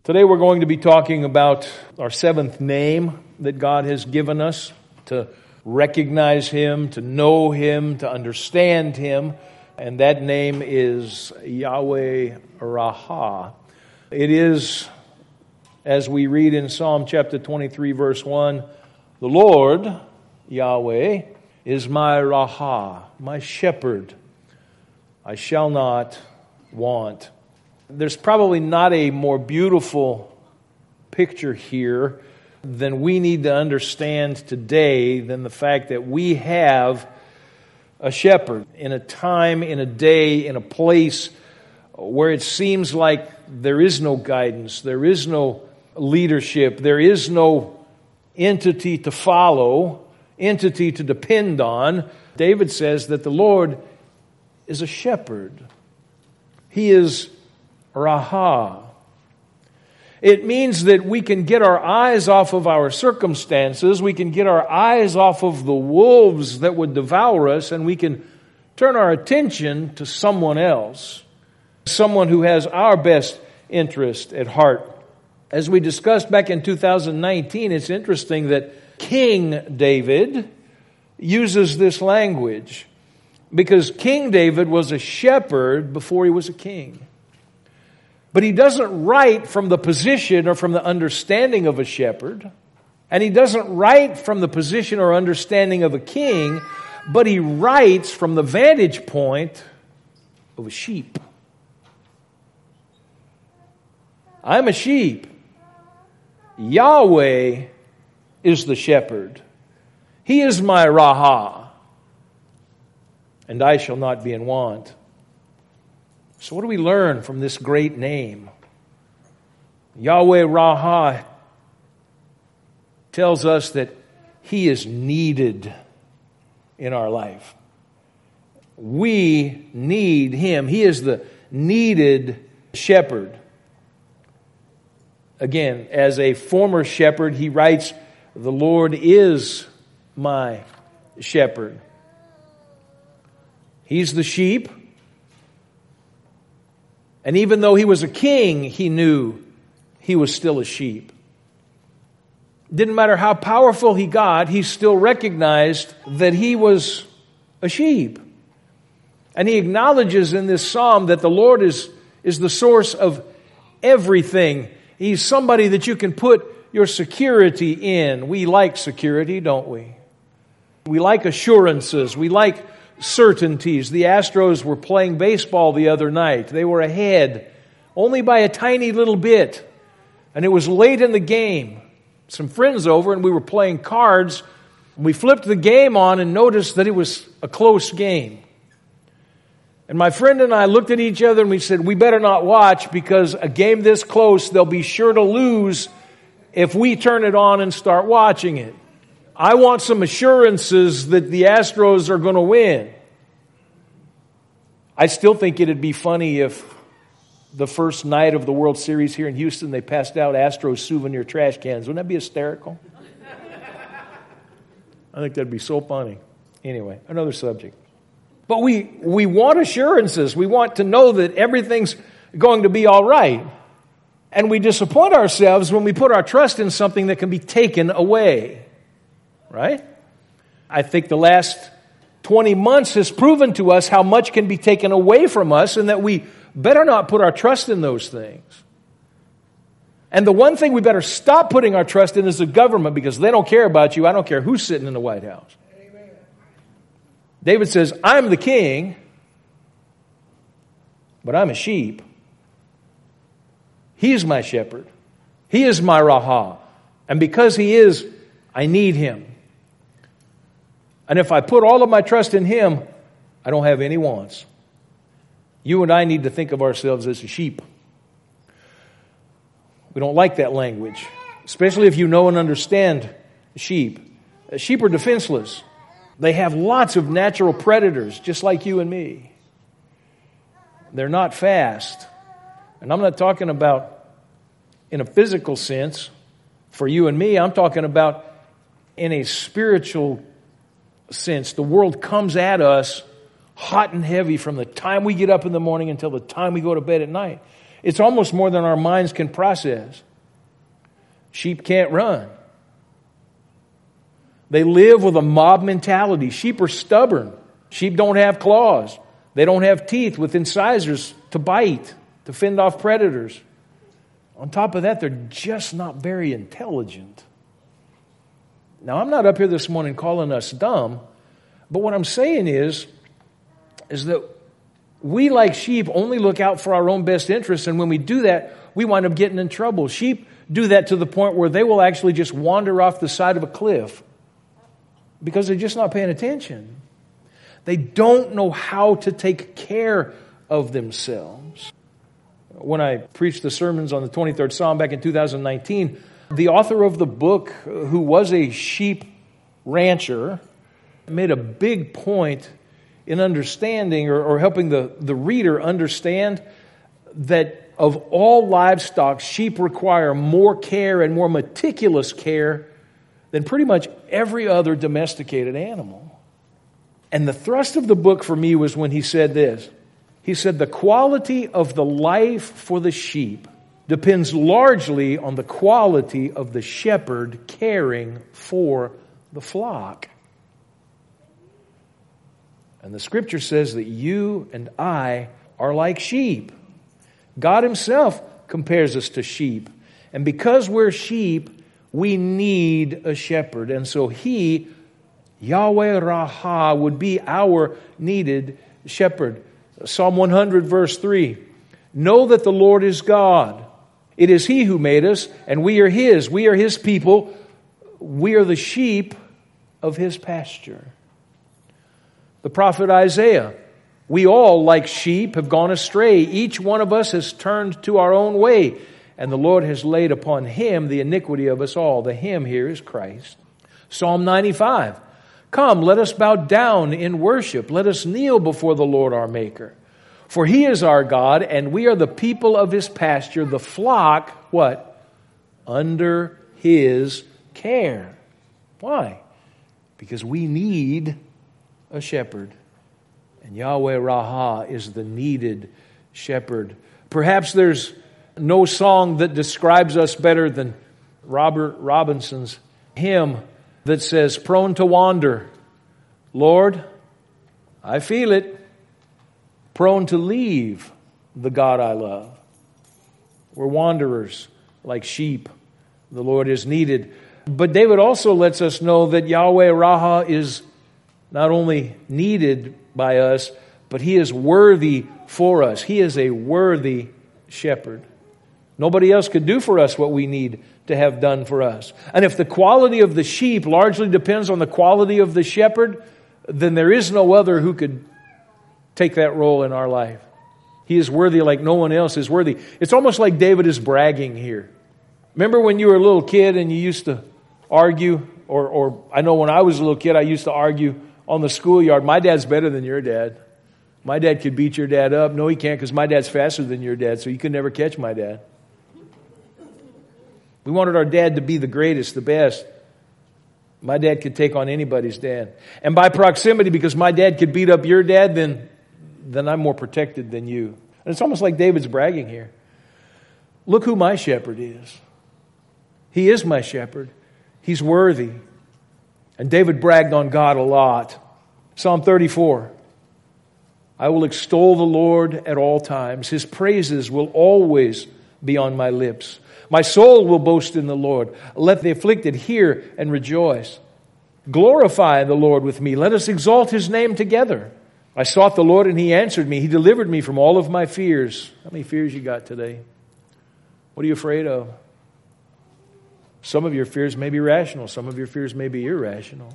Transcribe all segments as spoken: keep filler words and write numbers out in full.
Today we're going to be talking about our seventh name that God has given us to recognize Him, to know Him, to understand Him. And that name is Yahweh Raha. It is, as we read in Psalm chapter twenty-three, verse one, the Lord, Yahweh, is my Raha, my shepherd. I shall not want. There's probably not a more beautiful picture here than we need to understand today than the fact that we have a shepherd in a time, in a day, in a place where it seems like there is no guidance, there is no leadership, there is no entity to follow, entity to depend on. David says that the Lord is a shepherd. He is Raha. It means that we can get our eyes off of our circumstances, we can get our eyes off of the wolves that would devour us, and we can turn our attention to someone else, someone who has our best interest at heart. As we discussed back in two thousand nineteen, it's interesting that King David uses this language because King David was a shepherd before he was a king. But he doesn't write from the position or from the understanding of a shepherd. And he doesn't write from the position or understanding of a king, but he writes from the vantage point of a sheep. I'm a sheep. Yahweh is the shepherd. He is my Raha, and I shall not be in want. So what do we learn from this great name? Yahweh Raha tells us that He is needed in our life. We need Him. He is the needed shepherd. Again, as a former shepherd, he writes, the Lord is my shepherd. He's the sheep. And even though he was a king, he knew he was still a sheep. Didn't matter how powerful he got, he still recognized that he was a sheep. And he acknowledges in this psalm that the Lord is, is the source of everything. He's somebody that you can put your security in. We like security, don't we? We like assurances. We like certainties. The Astros were playing baseball the other night. They were ahead only by a tiny little bit. And it was late in the game. Some friends over and we were playing cards. We flipped the game on and noticed that it was a close game. And my friend and I looked at each other and we said, we better not watch because a game this close, they'll be sure to lose if we turn it on and start watching it. I want some assurances that the Astros are going to win. I still think it'd be funny if the first night of the World Series here in Houston, they passed out Astros souvenir trash cans. Wouldn't that be hysterical? I think that'd be so funny. Anyway, another subject. But we, we want assurances. We want to know that everything's going to be all right. And we disappoint ourselves when we put our trust in something that can be taken away. Right? I think the last twenty months has proven to us how much can be taken away from us and that we better not put our trust in those things. And the one thing we better stop putting our trust in is the government because they don't care about you. I don't care who's sitting in the White House. Amen. David says, I'm the king, but I'm a sheep. He is my shepherd. He is my Raha. And because He is, I need Him. And if I put all of my trust in Him, I don't have any wants. You and I need to think of ourselves as a sheep. We don't like that language, especially if you know and understand sheep. Sheep are defenseless. They have lots of natural predators, just like you and me. They're not fast. And I'm not talking about in a physical sense for you and me. I'm talking about in a spiritual sense. The world comes at us hot and heavy from the time we get up in the morning until the time we go to bed at night. It's almost more than our minds can process. Sheep can't run. They live with a mob mentality. Sheep are stubborn. Sheep don't have claws. They don't have teeth with incisors to bite, to fend off predators. On top of that, they're just not very intelligent. Now, I'm not up here this morning calling us dumb, but what I'm saying is, is that we, like sheep, only look out for our own best interests, and when we do that, we wind up getting in trouble. Sheep do that to the point where they will actually just wander off the side of a cliff because they're just not paying attention. They don't know how to take care of themselves. When I preached the sermons on the twenty-third Psalm back in two thousand nineteen, the author of the book, who was a sheep rancher, made a big point in understanding or, or helping the, the reader understand that of all livestock, sheep require more care and more meticulous care than pretty much every other domesticated animal. And the thrust of the book for me was when he said this. He said, the quality of the life for the sheep depends largely on the quality of the shepherd caring for the flock. And the scripture says that you and I are like sheep. God himself compares us to sheep. And because we're sheep, we need a shepherd. And so he, Yahweh Raha, would be our needed shepherd. Psalm one hundred verse three. Know that the Lord is God. It is he who made us, and we are his. We are his people. We are the sheep of his pasture. The prophet Isaiah. We all, like sheep, have gone astray. Each one of us has turned to our own way, and the Lord has laid upon him the iniquity of us all. The him here is Christ. Psalm ninety-five. Come, let us bow down in worship. Let us kneel before the Lord our Maker. For he is our God, and we are the people of his pasture, the flock, what? Under his care. Why? Because we need a shepherd. And Yahweh Raha is the needed shepherd. Perhaps there's no song that describes us better than Robert Robinson's hymn that says, prone to wander, Lord, I feel it. Prone to leave the God I love. We're wanderers like sheep. The Lord is needed. But David also lets us know that Yahweh Raha is not only needed by us, but he is worthy for us. He is a worthy shepherd. Nobody else could do for us what we need to have done for us. And if the quality of the sheep largely depends on the quality of the shepherd, then there is no other who could take that role in our life. He is worthy like no one else is worthy. It's almost like David is bragging here. Remember when you were a little kid and you used to argue, or, or I know when I was a little kid, I used to argue on the schoolyard, my dad's better than your dad. My dad could beat your dad up. No, he can't, because my dad's faster than your dad, so you could never catch my dad. We wanted our dad to be the greatest, the best. My dad could take on anybody's dad. And by proximity, because my dad could beat up your dad, then, then I'm more protected than you. And it's almost like David's bragging here. Look who my shepherd is. He is my shepherd. He's worthy. And David bragged on God a lot. Psalm thirty-four. I will extol the Lord at all times. His praises will always be on my lips. My soul will boast in the Lord. Let the afflicted hear and rejoice. Glorify the Lord with me. Let us exalt his name together. I sought the Lord and he answered me. He delivered me from all of my fears. How many fears you got today? What are you afraid of? Some of your fears may be rational. Some of your fears may be irrational.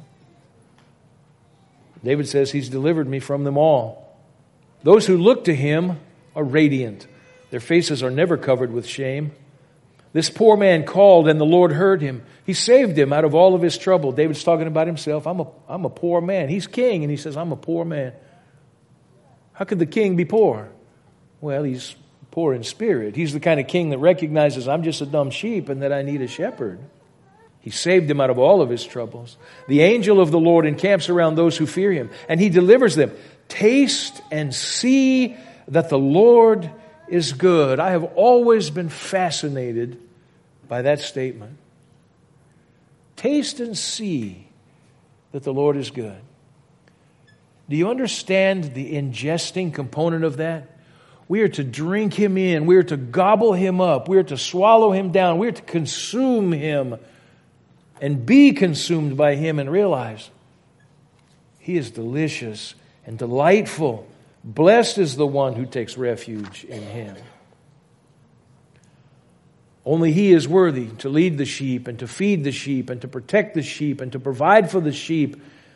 David says he's delivered me from them all. Those who look to him are radiant. Their faces are never covered with shame. This poor man called and the Lord heard him. He saved him out of all of his trouble. David's talking about himself. I'm a, I'm a poor man. He's king and he says, I'm a poor man. How could the king be poor? Well, he's poor in spirit. He's the kind of king that recognizes I'm just a dumb sheep and that I need a shepherd. He saved him out of all of his troubles. The angel of the Lord encamps around those who fear him, and he delivers them. Taste and see that the Lord is good. I have always been fascinated by that statement. Taste and see that the Lord is good. Do you understand the ingesting component of that? We are to drink Him in. We are to gobble Him up. We are to swallow Him down. We are to consume Him and be consumed by Him and realize He is delicious and delightful. Blessed is the one who takes refuge in Him. Only He is worthy to lead the sheep and to feed the sheep and to protect the sheep and to provide for the sheep.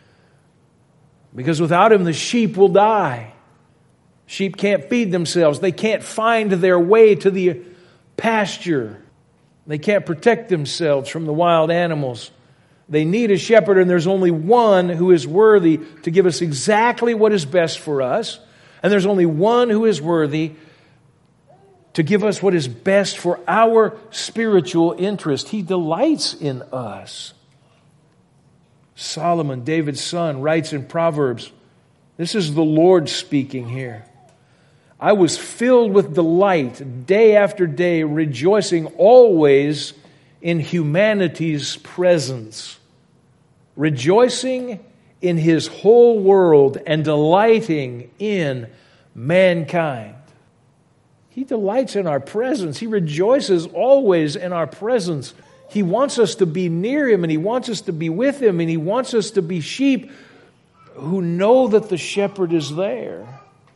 Because without Him, the sheep will die. Sheep can't feed themselves. They can't find their way to the pasture. They can't protect themselves from the wild animals. They need a shepherd, and there's only one who is worthy to give us exactly what is best for us. And there's only one who is worthy to give us what is best for our spiritual interest. He delights in us. Solomon, David's son, writes in Proverbs, this is the Lord speaking here. I was filled with delight day after day, rejoicing always in humanity's presence, rejoicing in His whole world and delighting in mankind. He delights in our presence. He rejoices always in our presence. He wants us to be near Him, and He wants us to be with Him, and He wants us to be sheep who know that the shepherd is there.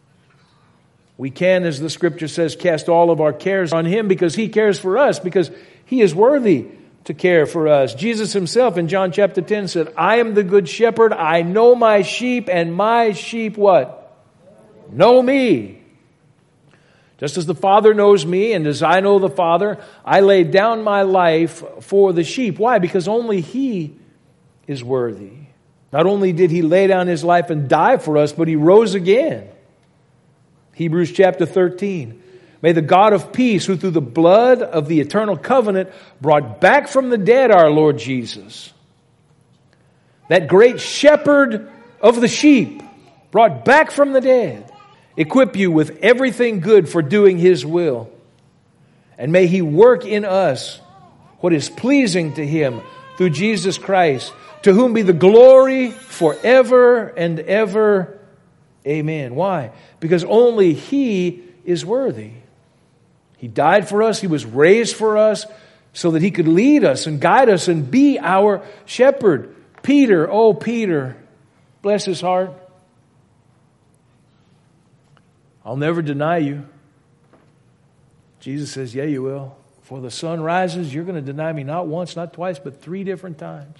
We can, as the Scripture says, cast all of our cares on Him because He cares for us, because He is worthy to care for us. Jesus Himself in John chapter ten said, I am the good shepherd. I know my sheep, and my sheep what? Know me. Just as the Father knows me, and as I know the Father, I lay down my life for the sheep. Why? Because only He is worthy. Not only did He lay down His life and die for us, but He rose again. Hebrews chapter thirteen. May the God of peace, who through the blood of the eternal covenant brought back from the dead our Lord Jesus, that great shepherd of the sheep, brought back from the dead, equip you with everything good for doing His will. And may He work in us what is pleasing to Him through Jesus Christ, to whom be the glory forever and ever. Amen. Why? Because only He is worthy. He died for us. He was raised for us so that He could lead us and guide us and be our shepherd. Peter, oh Peter, bless his heart. I'll never deny you. Jesus says, yeah, you will. Before the sun rises, you're going to deny me not once, not twice, but three different times.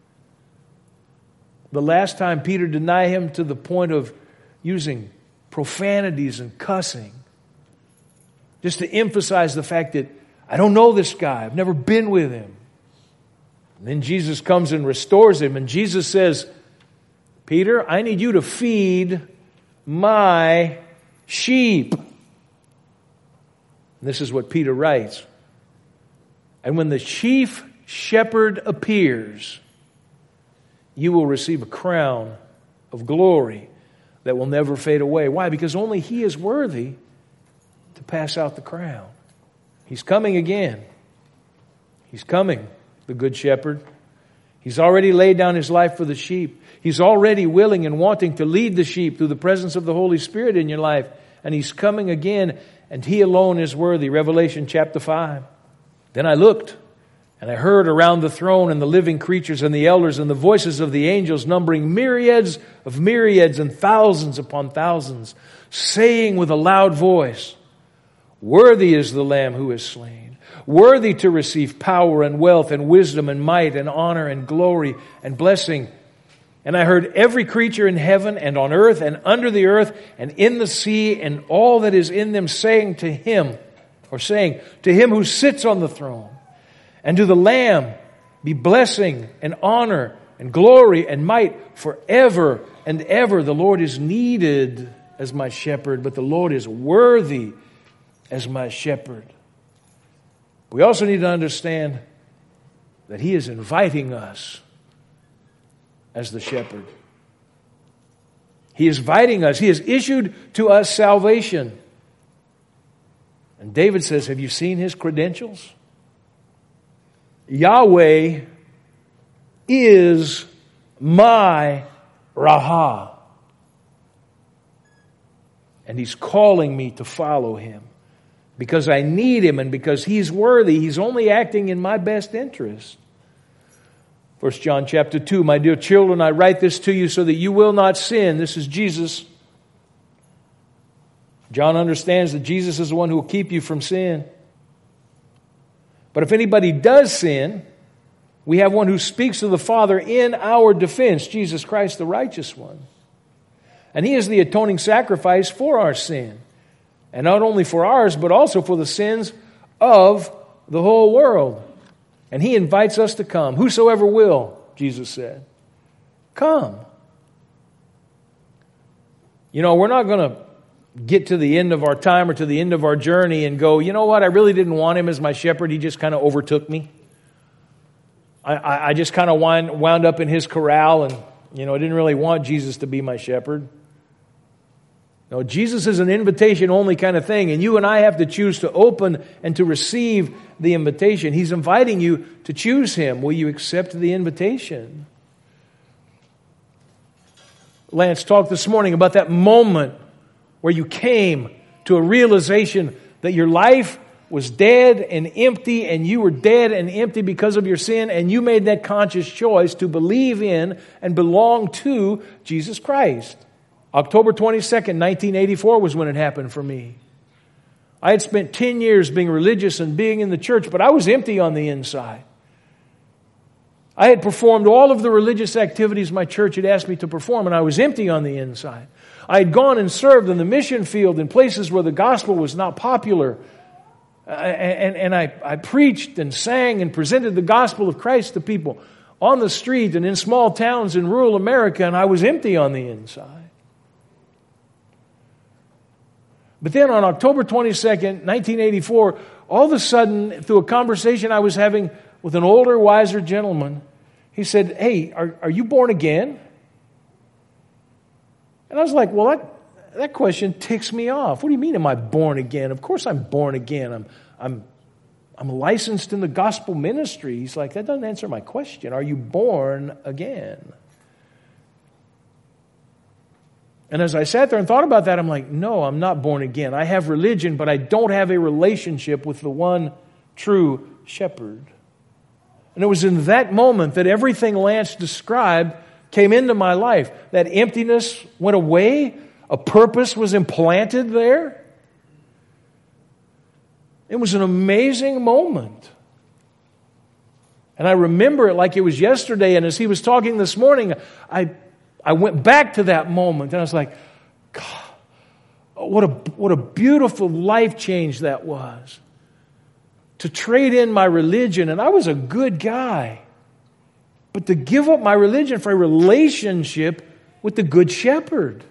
The last time Peter denied Him to the point of using profanities and cussing, just to emphasize the fact that I don't know this guy. I've never been with him. And then Jesus comes and restores him. And Jesus says, Peter, I need you to feed my sheep. And this is what Peter writes. And when the chief shepherd appears, you will receive a crown of glory that will never fade away. Why? Because only He is worthy to pass out the crown. He's coming again. He's coming, the good shepherd. He's already laid down His life for the sheep. He's already willing and wanting to lead the sheep through the presence of the Holy Spirit in your life. And He's coming again, and He alone is worthy. Revelation chapter five. Then I looked, and I heard around the throne and the living creatures and the elders and the voices of the angels, numbering myriads of myriads and thousands upon thousands, saying with a loud voice, worthy is the Lamb who is slain, worthy to receive power and wealth and wisdom and might and honor and glory and blessing. And I heard every creature in heaven and on earth and under the earth and in the sea and all that is in them saying to Him, or saying to Him who sits on the throne, and to the Lamb be blessing and honor and glory and might forever and ever. The Lord is needed as my shepherd, but the Lord is worthy as my shepherd. We also need to understand that He is inviting us as the shepherd. He is inviting us. He has issued to us salvation. And David says, have you seen his credentials? Yahweh is my Raha. And He's calling me to follow Him because I need Him and because He's worthy. He's only acting in my best interest. First John chapter two, my dear children, I write this to you so that you will not sin. This is Jesus. John understands that Jesus is the one who will keep you from sin. But if anybody does sin, we have one who speaks to the Father in our defense, Jesus Christ, the righteous one. And He is the atoning sacrifice for our sin. And not only for ours, but also for the sins of the whole world. And He invites us to come. Whosoever will, Jesus said, come. You know, we're not going to get to the end of our time or to the end of our journey and go, you know what, I really didn't want Him as my shepherd. He just kind of overtook me. I, I, I just kind of wound, wound up in His corral and, you know, I didn't really want Jesus to be my shepherd. No, Jesus is an invitation-only kind of thing, and you and I have to choose to open and to receive the invitation. He's inviting you to choose Him. Will you accept the invitation? Lance talked this morning about that moment where you came to a realization that your life was dead and empty, and you were dead and empty because of your sin, and you made that conscious choice to believe in and belong to Jesus Christ. October twenty-second, nineteen eighty-four was when it happened for me. I had spent ten years being religious and being in the church, but I was empty on the inside. I had performed all of the religious activities my church had asked me to perform, and I was empty on the inside. I had gone and served in the mission field in places where the gospel was not popular. Uh, and and I, I preached and sang and presented the gospel of Christ to people on the street and in small towns in rural America, and I was empty on the inside. But then on October twenty-second, nineteen eighty-four, all of a sudden, through a conversation I was having with an older, wiser gentleman, he said, hey, are, are you born again? And I was like, well, that, that question ticks me off. What do you mean, am I born again? Of course I'm born again. I'm, I'm, I'm licensed in the gospel ministry. He's like, that doesn't answer my question. Are you born again? And as I sat there and thought about that, I'm like, no, I'm not born again. I have religion, but I don't have a relationship with the one true shepherd. And it was in that moment that everything Lance described came into my life. That emptiness went away. A purpose was implanted there. It was an amazing moment. And I remember it like it was yesterday. And as he was talking this morning, I I went back to that moment. And I was like, God, what a, what a beautiful life change that was. To trade in my religion. And I was a good guy. But to give up my religion for a relationship with the Good Shepherd.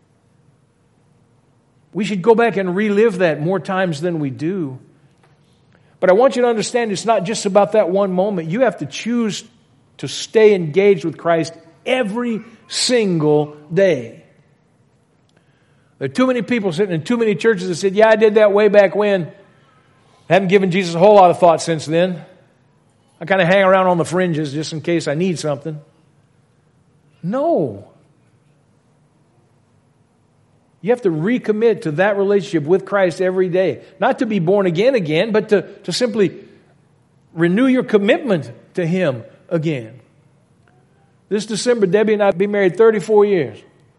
We should go back and relive that more times than we do. But I want you to understand it's not just about that one moment. You have to choose to stay engaged with Christ every single day. There are too many people sitting in too many churches that said, yeah, I did that way back when. I haven't given Jesus a whole lot of thought since then. I kind of hang around on the fringes just in case I need something. No. You have to recommit to that relationship with Christ every day. Not to be born again again, but to, to simply renew your commitment to Him again. This December, Debbie and I will be married thirty-four years.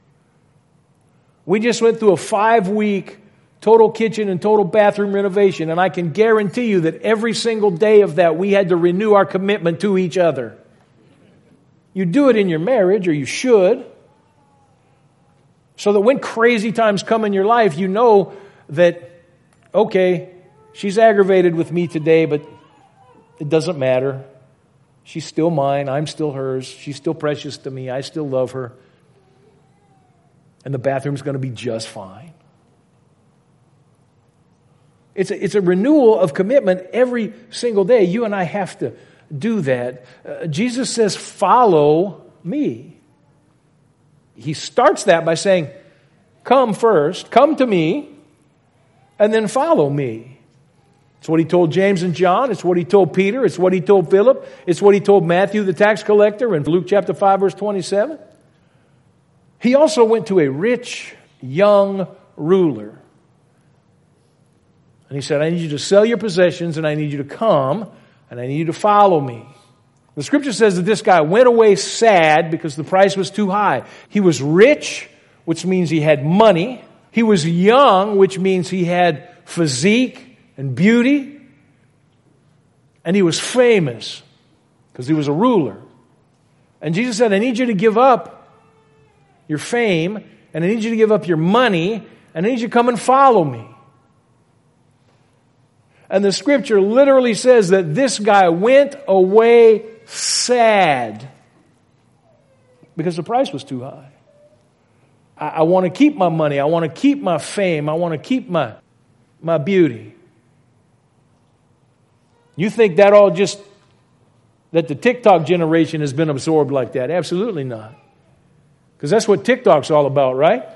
We just went through a five-week total kitchen and total bathroom renovation, and I can guarantee you that every single day of that, we had to renew our commitment to each other. You do it in your marriage, or you should, so that when crazy times come in your life, you know that, okay, she's aggravated with me today, but it doesn't matter. She's still mine. I'm still hers. She's still precious to me. I still love her. And the bathroom's going to be just fine. It's a, it's a renewal of commitment every single day. You and I have to do that. Uh, Jesus says, follow me. He starts that by saying, come first, come to me, and then follow me. It's what he told James and John. It's what he told Peter. It's what he told Philip. It's what he told Matthew, the tax collector, in Luke chapter five, verse twenty-seven. He also went to a rich, young ruler. And he said, I need you to sell your possessions, and I need you to come, and I need you to follow me. The scripture says that this guy went away sad because the price was too high. He was rich, which means he had money. He was young, which means he had physique and beauty. And he was famous because he was a ruler. And Jesus said, I need you to give up your fame, and I need you to give up your money, and I need you to come and follow me. And the scripture literally says that this guy went away sad because the price was too high. I, I want to keep my money. I want to keep my fame. I want to keep my, my beauty. You think that all just, that the TikTok generation has been absorbed like that? Absolutely not. Because that's what TikTok's all about, right?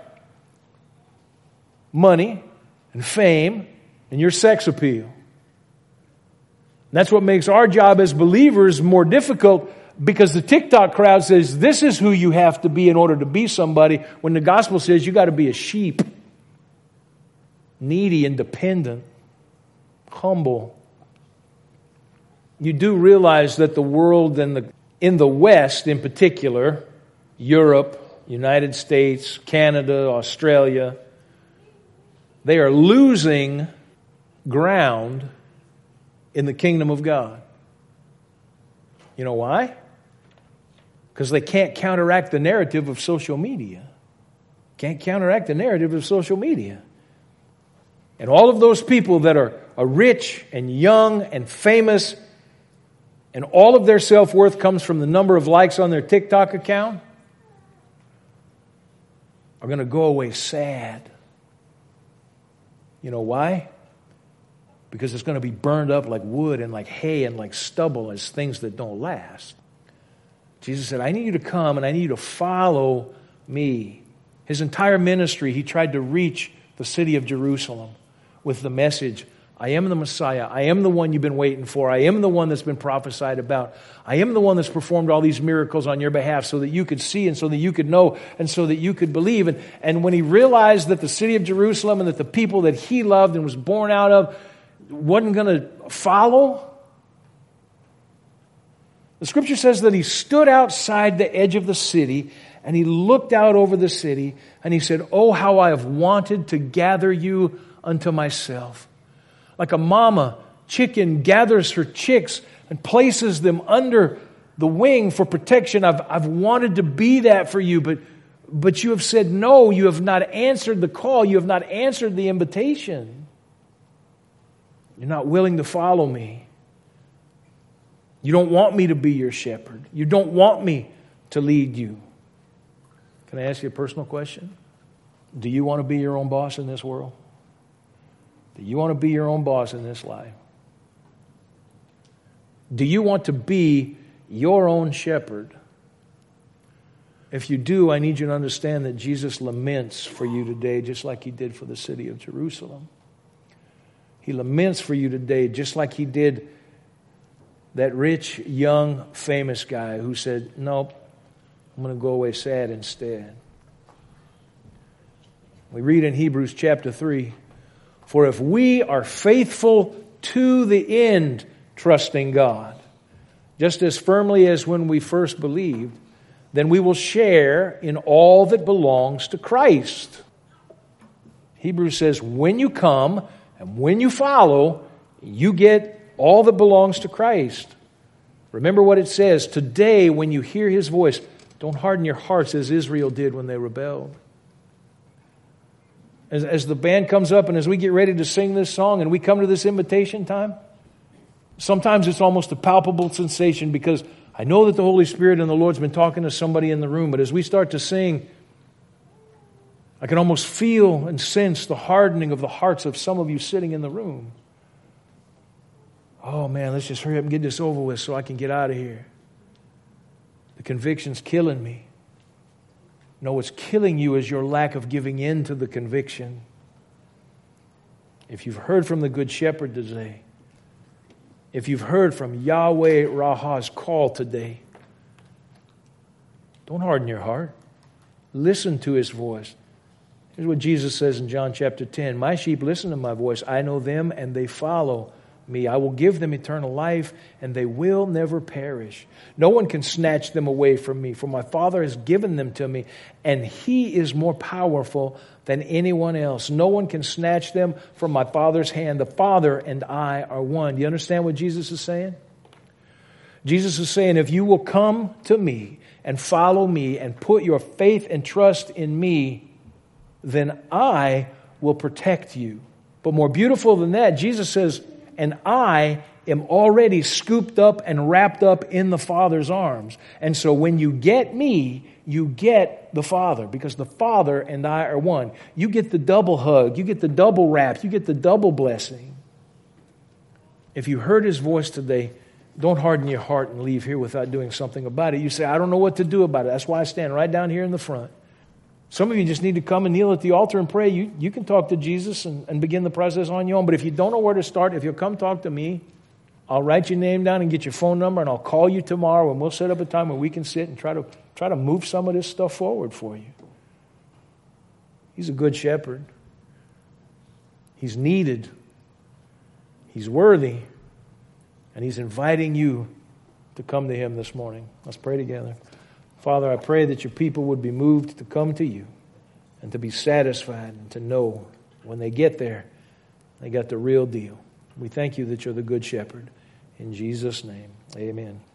Money and fame and your sex appeal. And that's what makes our job as believers more difficult, because the TikTok crowd says this is who you have to be in order to be somebody, when the gospel says you got to be a sheep. Needy and dependent. Humble. You do realize that the world in the, in the West in particular, Europe, United States, Canada, Australia, they are losing ground in the kingdom of God. You know why? Because they can't counteract the narrative of social media. Can't counteract the narrative of social media. And all of those people that are, are rich and young and famous, and all of their self-worth comes from the number of likes on their TikTok account, are going to go away sad. You know why? Because it's going to be burned up like wood and like hay and like stubble as things that don't last. Jesus said, I need you to come and I need you to follow me. His entire ministry, he tried to reach the city of Jerusalem with the message, I am the Messiah. I am the one you've been waiting for. I am the one that's been prophesied about. I am the one that's performed all these miracles on your behalf so that you could see and so that you could know and so that you could believe. And, and when he realized that the city of Jerusalem and that the people that he loved and was born out of wasn't going to follow, the scripture says that he stood outside the edge of the city and he looked out over the city and he said, oh, how I have wanted to gather you unto myself. Like a mama chicken gathers her chicks and places them under the wing for protection. I've, I've wanted to be that for you, but, but you have said no. You have not answered the call. You have not answered the invitation. You're not willing to follow me. You don't want me to be your shepherd. You don't want me to lead you. Can I ask you a personal question? Do you want to be your own boss in this world? Do you want to be your own boss in this life? Do you want to be your own shepherd? If you do, I need you to understand that Jesus laments for you today just like he did for the city of Jerusalem. He laments for you today just like he did that rich, young, famous guy who said, nope, I'm going to go away sad instead. We read in Hebrews chapter three, for if we are faithful to the end, trusting God, just as firmly as when we first believed, then we will share in all that belongs to Christ. Hebrews says, when you come and when you follow, you get all that belongs to Christ. Remember what it says, today when you hear his voice, don't harden your hearts as Israel did when they rebelled. As, as the band comes up and as we get ready to sing this song and we come to this invitation time, sometimes it's almost a palpable sensation because I know that the Holy Spirit and the Lord's been talking to somebody in the room, but as we start to sing, I can almost feel and sense the hardening of the hearts of some of you sitting in the room. Oh man, let's just hurry up and get this over with so I can get out of here. The conviction's killing me. No, what's killing you is your lack of giving in to the conviction. If you've heard from the Good Shepherd today, If you've heard from Yahweh Raha's call today, don't harden your heart. Listen to His voice. Here's what Jesus says in John chapter ten. My sheep listen to my voice. I know them and they follow me. I will give them eternal life and they will never perish. No one can snatch them away from me, for my Father has given them to me, and He is more powerful than anyone else. No one can snatch them from my Father's hand. The Father and I are one. Do you understand what Jesus is saying? Jesus is saying, if you will come to me and follow me and put your faith and trust in me, then I will protect you. But more beautiful than that, Jesus says, and I am already scooped up and wrapped up in the Father's arms. And so when you get me, you get the Father, because the Father and I are one. You get the double hug, you get the double wrap, you get the double blessing. If you heard His voice today, don't harden your heart and leave here without doing something about it. You say, I don't know what to do about it. That's why I stand right down here in the front. Some of you just need to come and kneel at the altar and pray. You, you can talk to Jesus and, and begin the process on your own. But if you don't know where to start, if you'll come talk to me, I'll write your name down and get your phone number, and I'll call you tomorrow, and we'll set up a time where we can sit and try to try to move some of this stuff forward for you. He's a good shepherd. He's needed. He's worthy. And He's inviting you to come to Him this morning. Let's pray together. Father, I pray that your people would be moved to come to you and to be satisfied and to know when they get there, they got the real deal. We thank you that you're the good shepherd. In Jesus' name, amen.